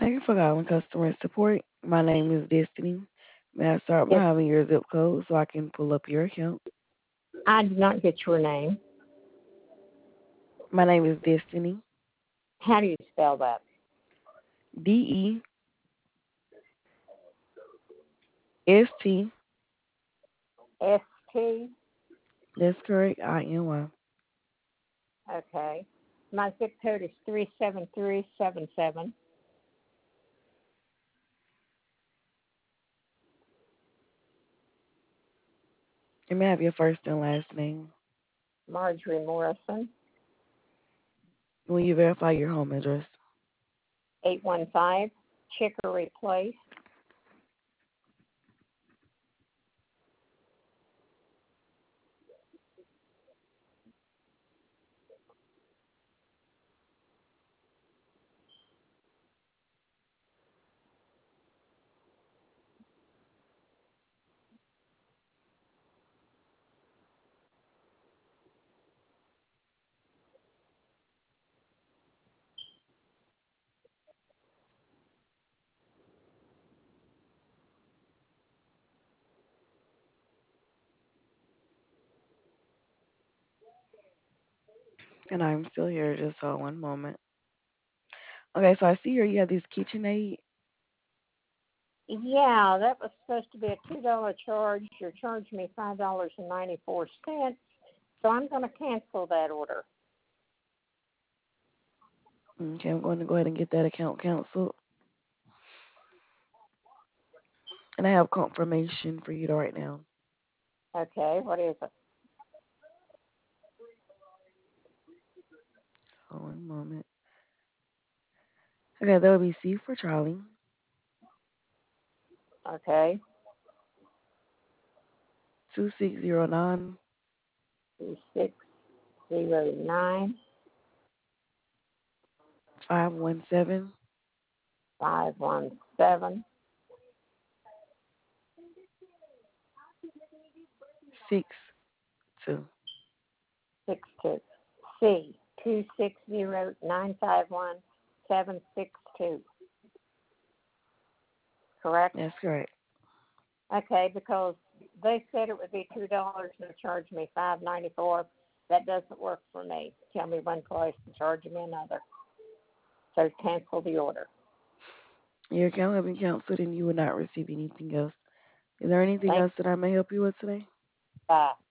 Thank you for calling customer support. My name is Destiny. May I start by Yes, having your zip code so I can pull up your account? I did not get your name. My name is Destiny. How do you spell that? DEST. ST. That's correct. INY. Okay. My zip code is 37377. You may I have your first and last name. Marjorie Morrison, Will you verify your home address? 815 Chicory Place. And I'm still here. Just hold one moment. Okay, so I see here you have this KitchenAid. Yeah, that was supposed to be a $2 charge. You're charging me $5.94. So I'm going to cancel that order. Okay, I'm going to go ahead and get that account canceled. And I have confirmation for you right now. Okay, what is it? Hold one moment. Okay, that will be C for Charlie. Okay, 2609 2609 517 517 62. 62. C 260-951-762. Correct? That's correct. Okay, because they said it would be $2 and they charged me $5.94. That doesn't work for me. Tell me one place and charge me another. So cancel the order. Your account has been canceled and you will not receive anything else. Is there anything Thank else that I may help you with today? you. Bye.